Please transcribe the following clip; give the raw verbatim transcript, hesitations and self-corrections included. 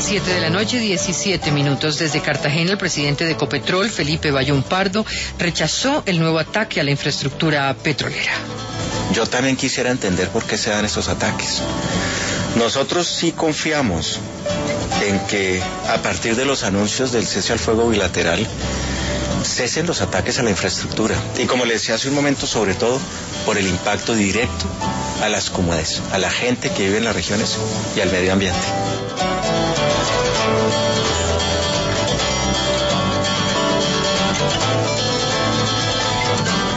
Siete de la noche, diecisiete minutos. Desde Cartagena, el presidente de Ecopetrol, Felipe Bayón Pardo, rechazó el nuevo ataque a la infraestructura petrolera. Yo también quisiera entender por qué se dan estos ataques. Nosotros sí confiamos en que a partir de los anuncios del cese al fuego bilateral cesen los ataques a la infraestructura. Y como les decía hace un momento, sobre todo por el impacto directo a las comunidades, a la gente que vive en las regiones y al medio ambiente.